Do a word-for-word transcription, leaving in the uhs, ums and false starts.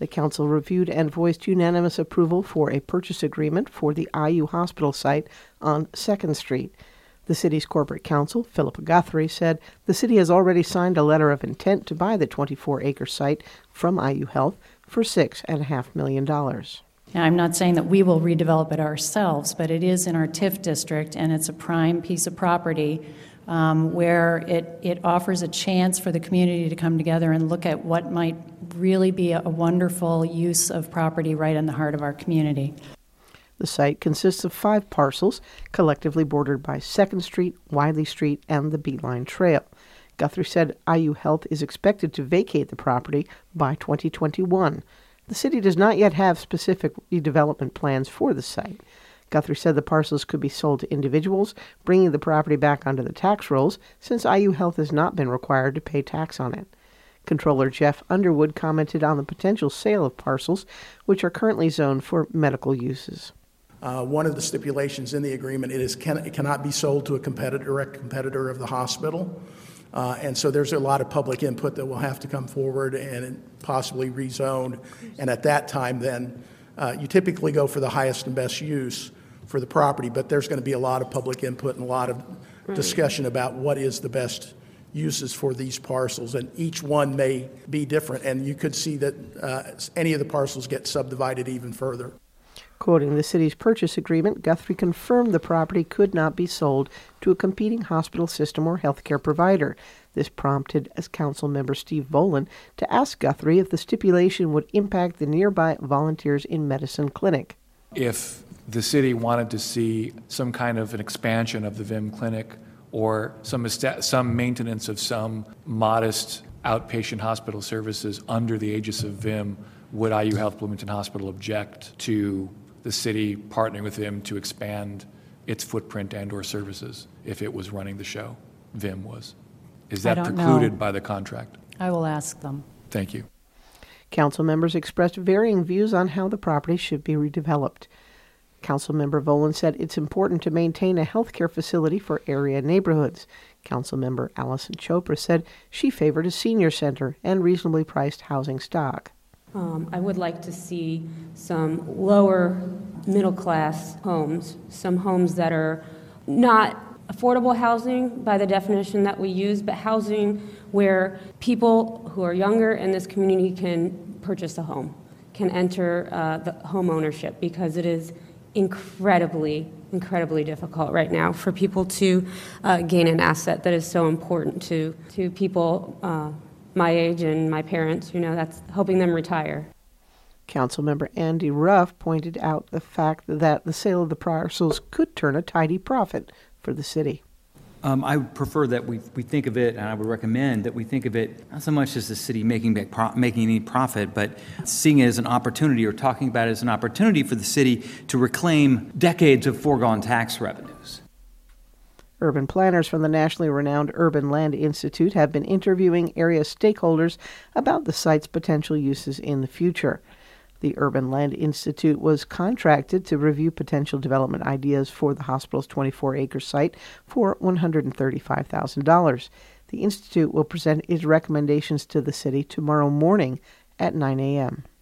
The council reviewed and voiced unanimous approval for a purchase agreement for the I U Hospital site on second Street. The city's corporate counsel, Philip Guthrie, said the city has already signed a letter of intent to buy the twenty-four acre site from I U Health for six point five million dollars. Now, I'm not saying that we will redevelop it ourselves, but it is in our T I F district, and it's a prime piece of property um, where it, it offers a chance for the community to come together and look at what might really be a, a wonderful use of property right in the heart of our community. The site consists of five parcels, collectively bordered by second Street, Wiley Street, and the Beeline Trail. Guthrie said I U Health is expected to vacate the property by twenty twenty-one. The city does not yet have specific redevelopment plans for the site. Guthrie said the parcels could be sold to individuals, bringing the property back onto the tax rolls, since I U Health has not been required to pay tax on it. Controller Jeff Underwood commented on the potential sale of parcels, which are currently zoned for medical uses. Uh, one of the stipulations in the agreement it is can, it cannot be sold to a competitor, direct competitor of the hospital. Uh, and so there's a lot of public input that will have to come forward and possibly rezoned. And at that time, then, uh, you typically go for the highest and best use for the property, but there's going to be a lot of public input and a lot of right. discussion about what is the best uses for these parcels. And each one may be different, and you could see that uh, any of the parcels get subdivided even further. Quoting the city's purchase agreement, Guthrie confirmed the property could not be sold to a competing hospital system or healthcare provider. This prompted as council member Steve Volan to ask Guthrie if the stipulation would impact the nearby Volunteers in Medicine clinic. If the city wanted to see some kind of an expansion of the V I M clinic or some some maintenance of some modest outpatient hospital services under the aegis of V I M, would I U Health Bloomington Hospital object to the city partnering with V I M to expand its footprint and or services if it was running the show? V I M was. Is that precluded know. by the contract? I will ask them. Thank you. Council members expressed varying views on how the property should be redeveloped. Councilmember Volan said it's important to maintain a healthcare facility for area neighborhoods. Councilmember Allison Chopra said she favored a senior center and reasonably priced housing stock. Um, I would like to see some lower middle class homes, some homes that are not affordable housing by the definition that we use, but housing where people who are younger in this community can purchase a home, can enter uh, the home ownership, because it is incredibly, incredibly difficult right now for people to uh, gain an asset that is so important to, to people uh, my age and my parents, you know, that's helping them retire. Councilmember Andy Ruff pointed out the fact that the sale of the parcels could turn a tidy profit for the city. Um, I would prefer that we we think of it, and I would recommend that we think of it not so much as the city making back pro- making any profit, but seeing it as an opportunity, or talking about it as an opportunity for the city to reclaim decades of foregone tax revenues. Urban planners from the nationally renowned Urban Land Institute have been interviewing area stakeholders about the site's potential uses in the future. The Urban Land Institute was contracted to review potential development ideas for the hospital's twenty-four acre site for one hundred thirty-five thousand dollars. The Institute will present its recommendations to the city tomorrow morning at nine a.m.